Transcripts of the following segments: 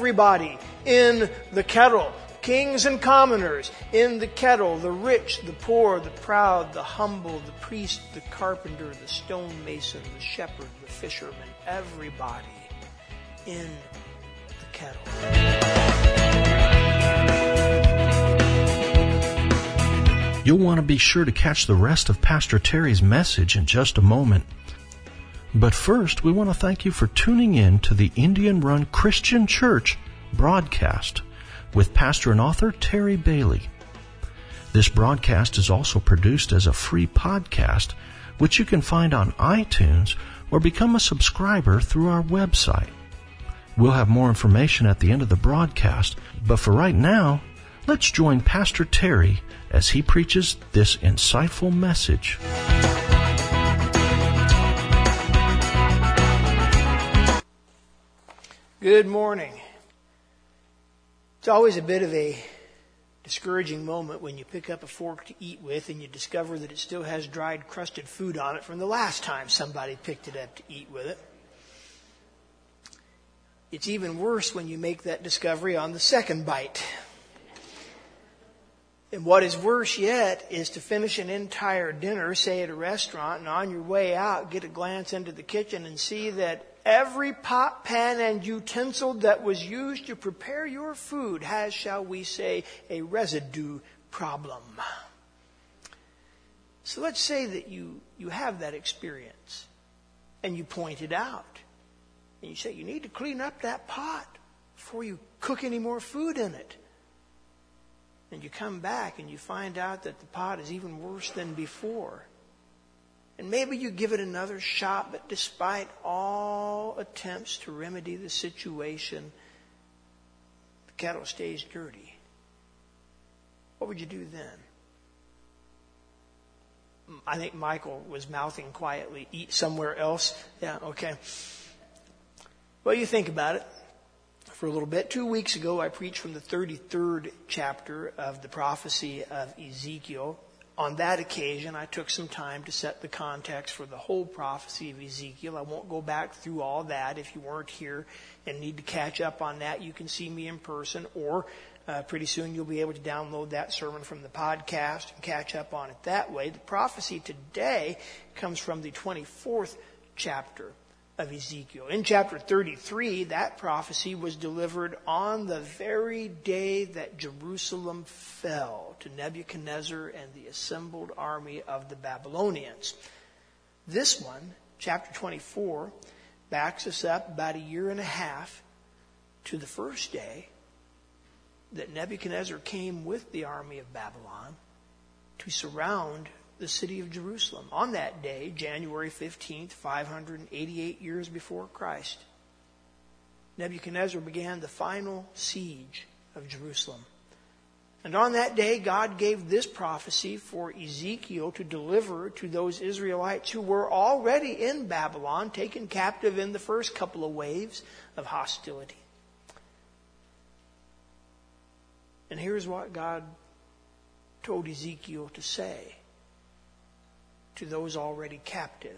everybody in the kettle. Kings and commoners in the kettle, the rich, the poor, the proud, the humble, the priest, the carpenter, the stonemason, the shepherd, the fisherman, everybody in the kettle. You'll want to be sure to catch the rest of Pastor Terry's message in just a moment. But first, we want to thank you for tuning in to the Indian Run Christian Church broadcast with pastor and author Terry Bailey. This broadcast is also produced as a free podcast, which you can find on iTunes or become a subscriber through our website. We'll have more information at the end of the broadcast, but for right now, let's join Pastor Terry as he preaches this insightful message. Good morning. It's always a bit of a discouraging moment when you pick up a fork to eat with and you discover that it still has dried, crusted food on it from the last time somebody picked it up to eat with it. It's even worse when you make that discovery on the second bite. And what is worse yet is to finish an entire dinner, say at a restaurant, and on your way out, get a glance into the kitchen and see that every pot, pan, and utensil that was used to prepare your food has, shall we say, a residue problem. So let's say that you have that experience and you point it out. And you say, you need to clean up that pot before you cook any more food in it. And you come back and you find out that the pot is even worse than before. And maybe you give it another shot, but despite all attempts to remedy the situation, the kettle stays dirty. What would you do then? I think Michael was mouthing quietly, eat somewhere else. Yeah, okay. Well, you think about it for a little bit. 2 weeks ago, I preached from the 33rd chapter of the prophecy of Ezekiel. On that occasion, I took some time to set the context for the whole prophecy of Ezekiel. I won't go back through all that. If you weren't here and need to catch up on that, you can see me in person, or pretty soon you'll be able to download that sermon from the podcast and catch up on it that way. The prophecy today comes from the 24th chapter of Ezekiel. In chapter 33, that prophecy was delivered on the very day that Jerusalem fell to Nebuchadnezzar and the assembled army of the Babylonians. This one, chapter 24, backs us up about a year and a half to the first day that Nebuchadnezzar came with the army of Babylon to surround the city of Jerusalem. On that day, January 15th, 588 years before Christ, Nebuchadnezzar began the final siege of Jerusalem. And on that day, God gave this prophecy for Ezekiel to deliver to those Israelites who were already in Babylon, taken captive in the first couple of waves of hostility. And here's what God told Ezekiel to say to those already captive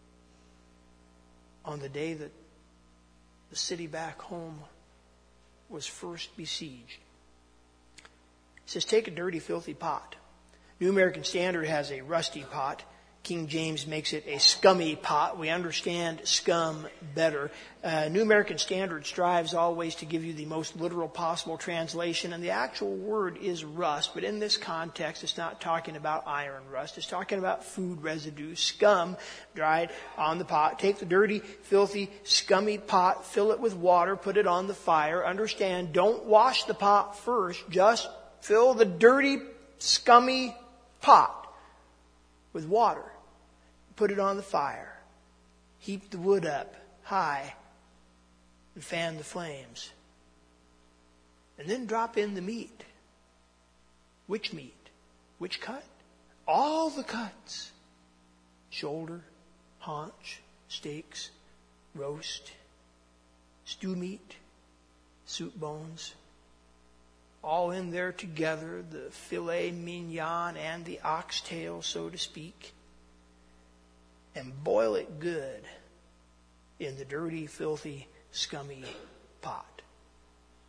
on the day that the city back home was first besieged. It says, take a dirty, filthy pot. New American Standard has a rusty pot. King James makes it a scummy pot. We understand scum better. New American Standard strives always to give you the most literal possible translation, and the actual word is rust. But in this context, it's not talking about iron rust. It's talking about food residue, scum dried on the pot. Take the dirty, filthy, scummy pot, fill it with water, put it on the fire. Understand, don't wash the pot first. Just fill the dirty, scummy pot with water. Put it on the fire. Heap the wood up high and fan the flames. And then drop in the meat. Which meat? Which cut? All the cuts. Shoulder, haunch, steaks, roast, stew meat, soup bones. All in there together, the filet mignon and the oxtail, so to speak. And boil it good in the dirty, filthy, scummy pot.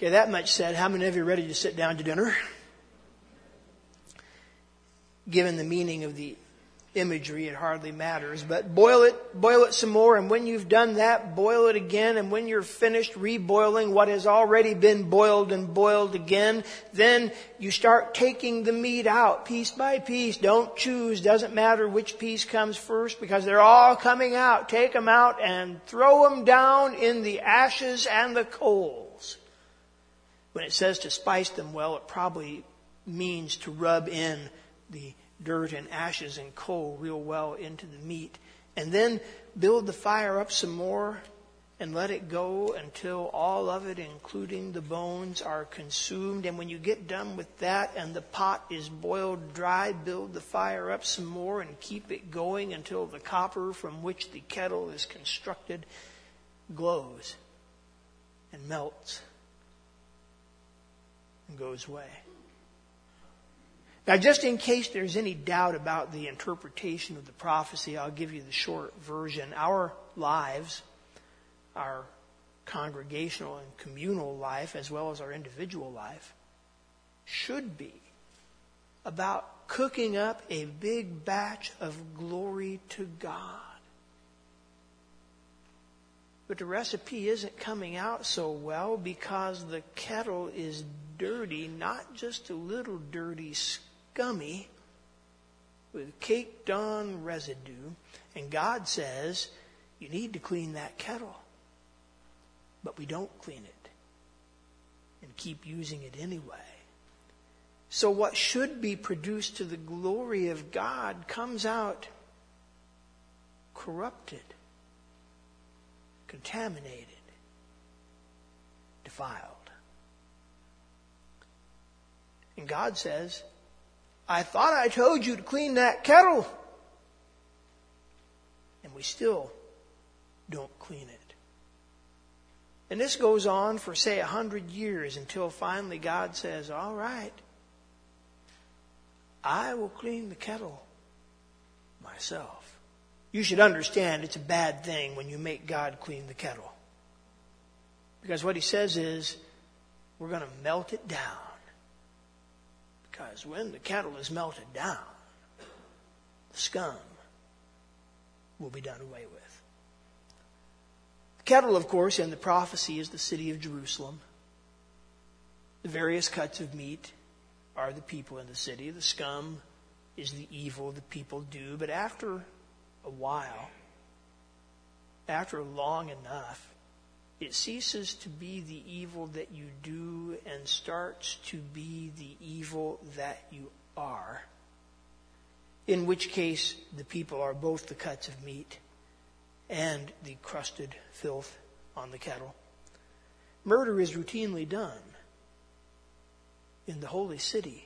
Okay, that much said, how many of you are ready to sit down to dinner? Given the meaning of the imagery, it hardly matters. But boil it some more, and when you've done that, boil it again, and when you're finished reboiling what has already been boiled and boiled again, then you start taking the meat out piece by piece. Don't choose. Doesn't matter which piece comes first, because they're all coming out. Take them out and throw them down in the ashes and the coals. When it says to spice them well, it probably means to rub in the dirt and ashes and coal real well into the meat. And then build the fire up some more and let it go until all of it, including the bones, are consumed. And when you get done with that and the pot is boiled dry, build the fire up some more and keep it going until the copper from which the kettle is constructed glows and melts and goes away. Now, just in case there's any doubt about the interpretation of the prophecy, I'll give you the short version. Our lives, our congregational and communal life, as well as our individual life, should be about cooking up a big batch of glory to God. But the recipe isn't coming out so well because the kettle is dirty, not just a little dirty, scummy, with caked on residue. And God says, you need to clean that kettle. But we don't clean it and keep using it anyway. So what should be produced to the glory of God comes out corrupted, contaminated, defiled. And God says, I thought I told you to clean that kettle. And we still don't clean it. And this goes on for, say, 100 years until finally God says, all right, I will clean the kettle myself. You should understand it's a bad thing when you make God clean the kettle. Because what he says is, we're going to melt it down. Because when the kettle is melted down, the scum will be done away with. The kettle, of course, in the prophecy is the city of Jerusalem. The various cuts of meat are the people in the city. The scum is the evil the people do. But after a while, after long enough, it ceases to be the evil that you do and starts to be the evil that you are. In which case, the people are both the cuts of meat and the crusted filth on the kettle. Murder is routinely done in the holy city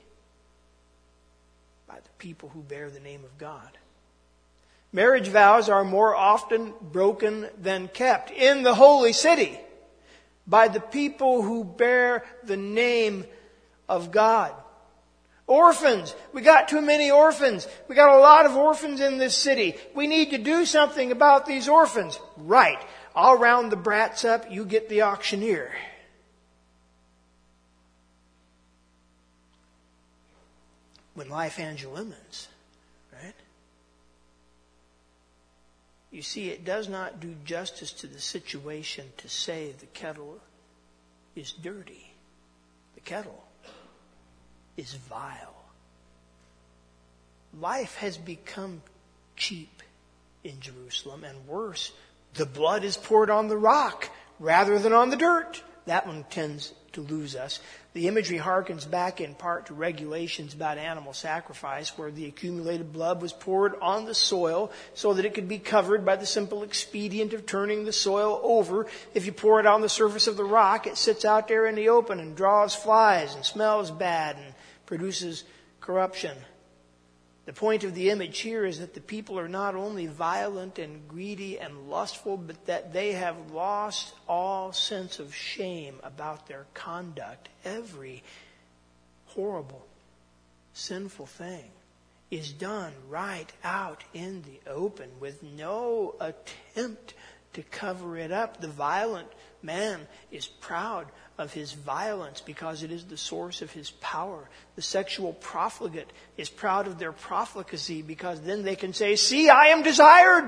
by the people who bear the name of God. Marriage vows are more often broken than kept in the holy city by the people who bear the name of God. Orphans. We got too many orphans. We got a lot of orphans in this city. We need to do something about these orphans. Right. I'll round the brats up. You get the auctioneer. When life hands you lemons, right? You see, it does not do justice to the situation to say the kettle is dirty. The kettle is vile. Life has become cheap in Jerusalem, and worse, the blood is poured on the rock rather than on the dirt. That one tends to lose us. The imagery harkens back in part to regulations about animal sacrifice, where the accumulated blood was poured on the soil so that it could be covered by the simple expedient of turning the soil over. If you pour it on the surface of the rock, it sits out there in the open and draws flies and smells bad and produces corruption. The point of the image here is that the people are not only violent and greedy and lustful, but that they have lost all sense of shame about their conduct. Every horrible, sinful thing is done right out in the open with no attempt to cover it up. The violent man is proud of his violence because it is the source of his power. The sexual profligate is proud of their profligacy because then they can say, "See, I am desired."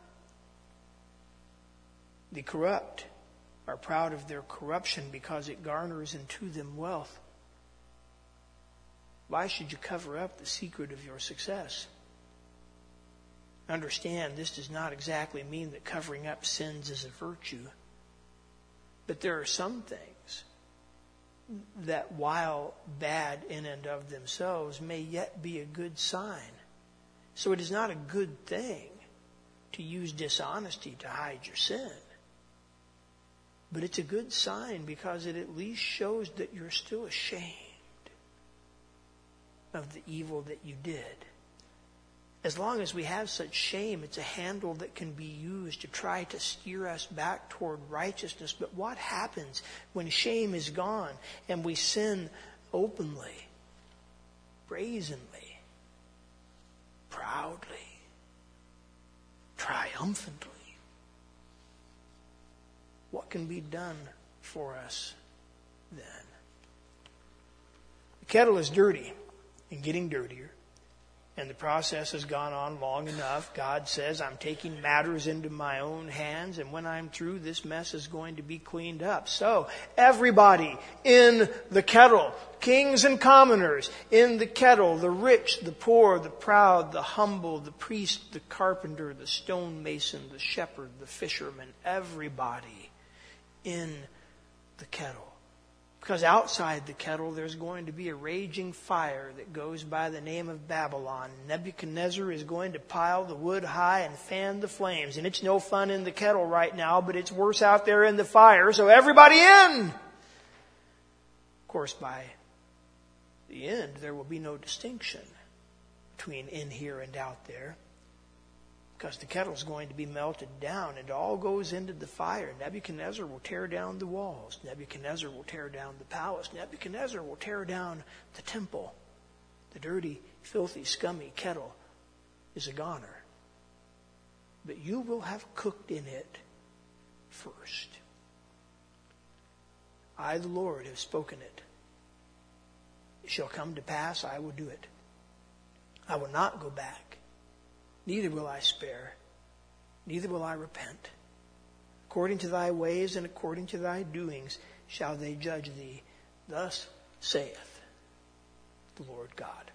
The corrupt are proud of their corruption because it garners into them wealth. Why should you cover up the secret of your success? Understand, this does not exactly mean that covering up sins is a virtue. But there are some things that, while bad in and of themselves, may yet be a good sign. So it is not a good thing to use dishonesty to hide your sin. But it's a good sign because it at least shows that you're still ashamed of the evil that you did. As long as we have such shame, it's a handle that can be used to try to steer us back toward righteousness. But what happens when shame is gone and we sin openly, brazenly, proudly, triumphantly? What can be done for us then? The kettle is dirty and getting dirtier. And the process has gone on long enough. God says, "I'm taking matters into my own hands, and when I'm through, this mess is going to be cleaned up." So, everybody in the kettle, kings and commoners in the kettle, the rich, the poor, the proud, the humble, the priest, the carpenter, the stonemason, the shepherd, the fisherman, everybody in the kettle. Because outside the kettle, there's going to be a raging fire that goes by the name of Babylon. Nebuchadnezzar is going to pile the wood high and fan the flames. And it's no fun in the kettle right now, but it's worse out there in the fire. So everybody in! Of course, by the end, there will be no distinction between in here and out there. Because the kettle is going to be melted down and it all goes into the fire. Nebuchadnezzar will tear down the walls. Nebuchadnezzar will tear down the palace. Nebuchadnezzar will tear down the temple. The dirty, filthy, scummy kettle is a goner. But you will have cooked in it first. I, the Lord, have spoken it. It shall come to pass, I will do it. I will not go back. Neither will I spare, neither will I repent. According to thy ways and according to thy doings shall they judge thee. Thus saith the Lord God.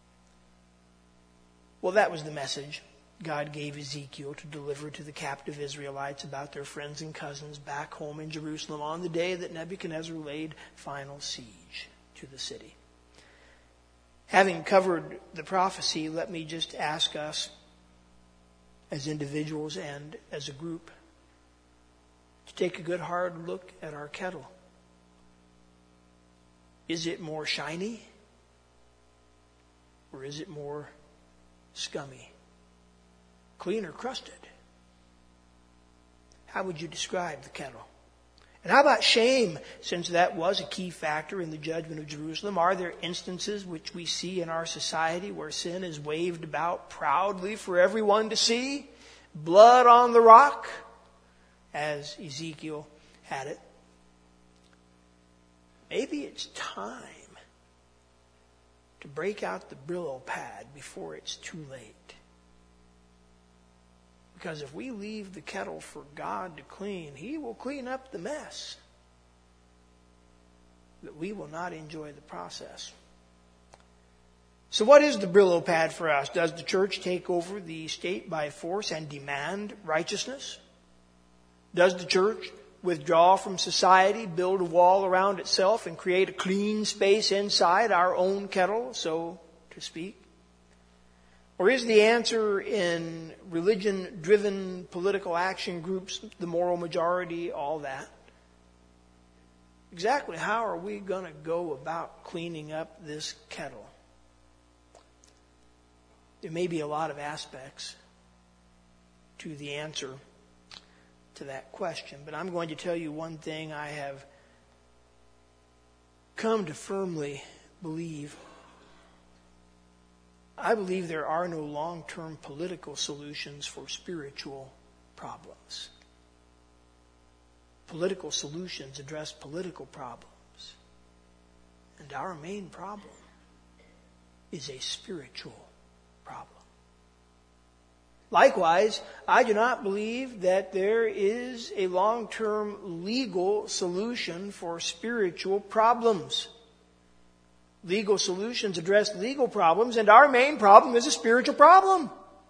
Well, that was the message God gave Ezekiel to deliver to the captive Israelites about their friends and cousins back home in Jerusalem on the day that Nebuchadnezzar laid final siege to the city. Having covered the prophecy, let me just ask us, as individuals and as a group, to take a good hard look at our kettle. Is it more shiny? Or is it more scummy? Clean or crusted? How would you describe the kettle? And how about shame, since that was a key factor in the judgment of Jerusalem? Are there instances which we see in our society where sin is waved about proudly for everyone to see? Blood on the rock, as Ezekiel had it. Maybe it's time to break out the Brillo pad before it's too late. Because if we leave the kettle for God to clean, He will clean up the mess. But we will not enjoy the process. So what is the Brillo pad for us? Does the church take over the state by force and demand righteousness? Does the church withdraw from society, build a wall around itself, and create a clean space inside our own kettle, so to speak? Or is the answer in religion-driven political action groups, the moral majority, all that? Exactly how are we going to go about cleaning up this kettle? There may be a lot of aspects to the answer to that question, but I'm going to tell you one thing I have come to firmly believe. I believe there are no long-term political solutions for spiritual problems. Political solutions address political problems. And our main problem is a spiritual problem. Likewise, I do not believe that there is a long-term legal solution for spiritual problems. Legal solutions address legal problems, and our main problem is a spiritual problem.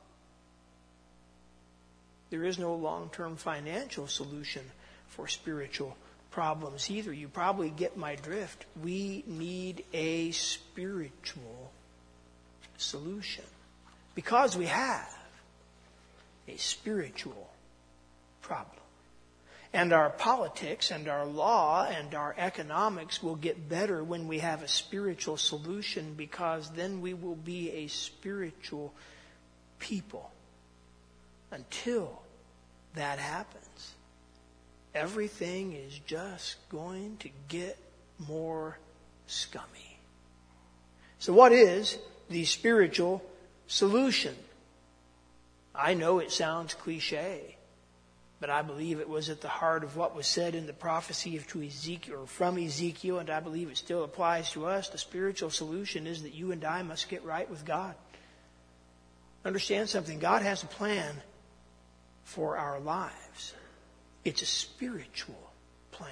There is no long-term financial solution for spiritual problems either. You probably get my drift. We need a spiritual solution because we have a spiritual problem. And our politics and our law and our economics will get better when we have a spiritual solution, because then we will be a spiritual people. Until that happens, everything is just going to get more scummy. So what is the spiritual solution? I know it sounds cliche, but I believe it was at the heart of what was said in the prophecy to Ezekiel, or from Ezekiel, and I believe it still applies to us. The spiritual solution is that you and I must get right with God. Understand something. God has a plan for our lives. It's a spiritual plan.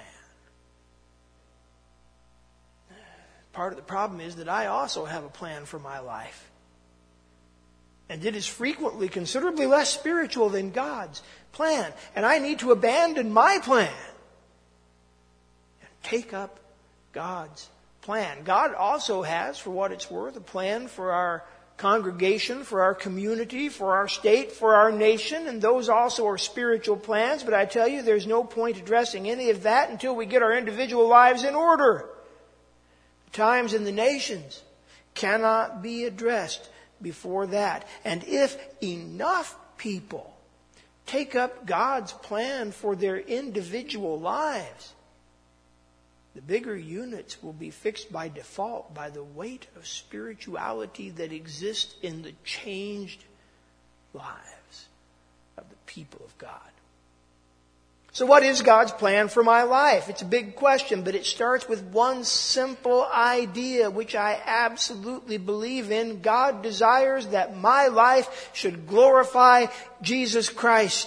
Part of the problem is that I also have a plan for my life. And it is frequently considerably less spiritual than God's plan. And I need to abandon my plan and take up God's plan. God also has, for what it's worth, a plan for our congregation, for our community, for our state, for our nation. And those also are spiritual plans. But I tell you, there's no point addressing any of that until we get our individual lives in order. The times and the nations cannot be addressed before that. And if enough people take up God's plan for their individual lives, the bigger units will be fixed by default by the weight of spirituality that exists in the changed lives of the people of God. So what is God's plan for my life? It's a big question, but it starts with one simple idea, which I absolutely believe in. God desires that my life should glorify Jesus Christ.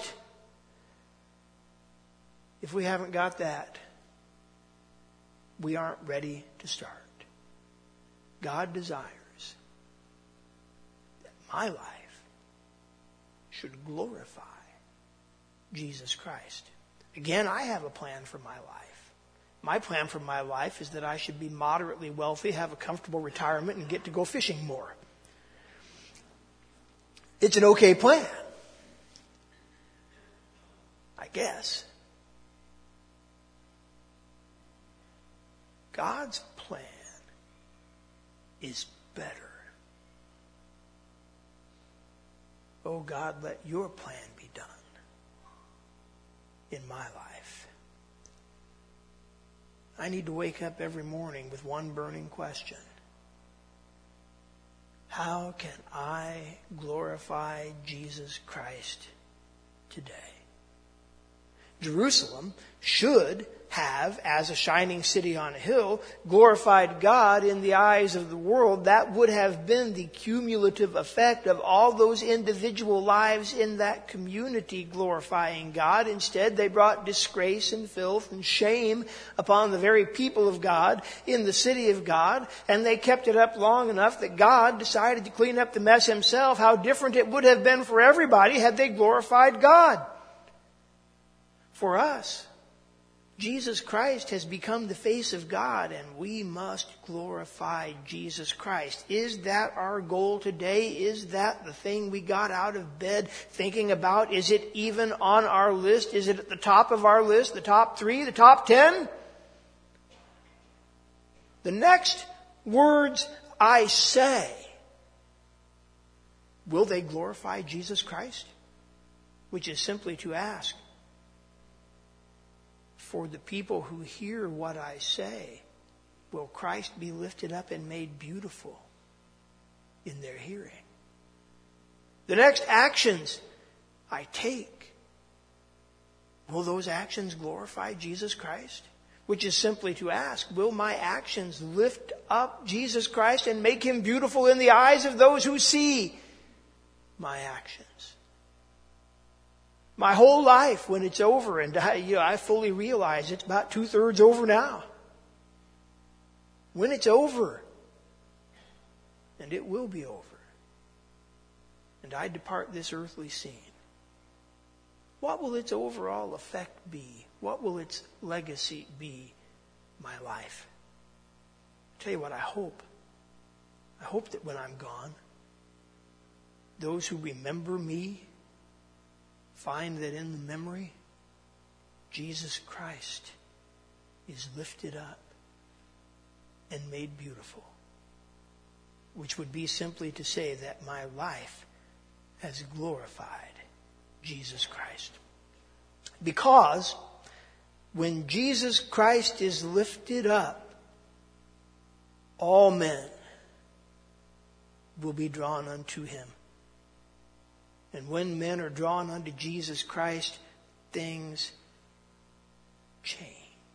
If we haven't got that, we aren't ready to start. God desires that my life should glorify Jesus Christ. Again, I have a plan for my life. My plan for my life is that I should be moderately wealthy, have a comfortable retirement, and get to go fishing more. It's an okay plan, I guess. God's plan is better. Oh God, let your plan be done in my life. I need to wake up every morning with one burning question. How can I glorify Jesus Christ today? Jerusalem should have, as a shining city on a hill, glorified God in the eyes of the world. That would have been the cumulative effect of all those individual lives in that community glorifying God. Instead, they brought disgrace and filth and shame upon the very people of God in the city of God, and they kept it up long enough that God decided to clean up the mess himself. How different it would have been for everybody had they glorified God. For us, Jesus Christ has become the face of God, and we must glorify Jesus Christ. Is that our goal today? Is that the thing we got out of bed thinking about? Is it even on our list? Is it at the top of our list? The top 3? The top 10? The next words I say, will they glorify Jesus Christ? Which is simply to ask, for the people who hear what I say, will Christ be lifted up and made beautiful in their hearing? The next actions I take, will those actions glorify Jesus Christ? Which is simply to ask, will my actions lift up Jesus Christ and make him beautiful in the eyes of those who see my actions? My whole life, when it's over, and I fully realize it's about 2/3 over now. When it's over, and it will be over, and I depart this earthly scene, what will its overall effect be? What will its legacy be? My life. I'll tell you what I hope. I hope that when I'm gone, those who remember me find that in the memory, Jesus Christ is lifted up and made beautiful. Which would be simply to say that my life has glorified Jesus Christ. Because when Jesus Christ is lifted up, all men will be drawn unto him. And when men are drawn unto Jesus Christ, things change.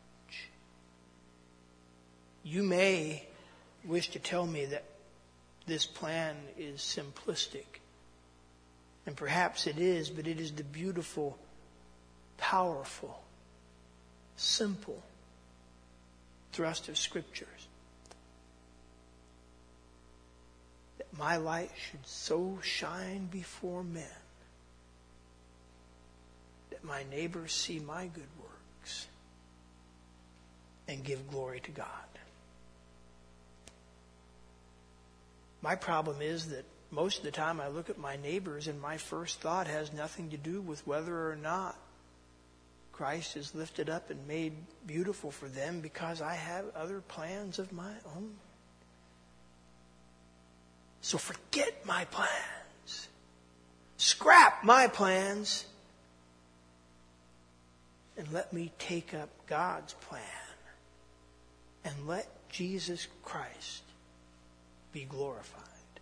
You may wish to tell me that this plan is simplistic. And perhaps it is, but it is the beautiful, powerful, simple thrust of Scriptures. That my light should so shine before men that my neighbors see my good works and give glory to God. My problem is that most of the time I look at my neighbors and my first thought has nothing to do with whether or not Christ is lifted up and made beautiful for them, because I have other plans of my own. So forget my plans. Scrap my plans. And let me take up God's plan. And let Jesus Christ be glorified.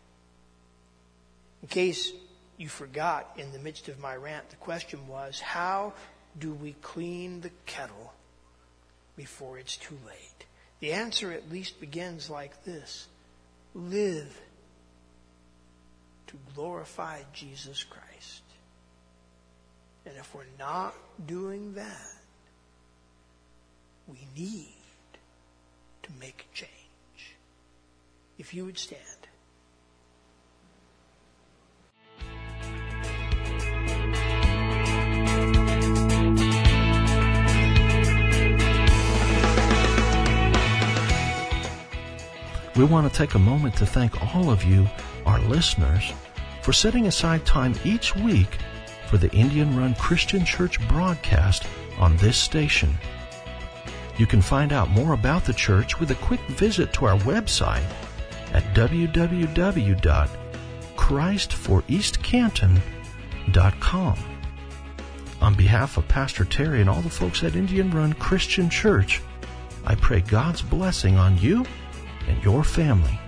In case you forgot in the midst of my rant, the question was, how do we clean the kettle before it's too late? The answer at least begins like this: live to glorify Jesus Christ. And if we're not doing that, we need to make a change. If you would stand. We want to take a moment to thank all of you, our listeners, for setting aside time each week for the Indian Run Christian Church broadcast on this station. You can find out more about the church with a quick visit to our website at www.christforeastcanton.com. On behalf of Pastor Terry and all the folks at Indian Run Christian Church, I pray God's blessing on you and your family.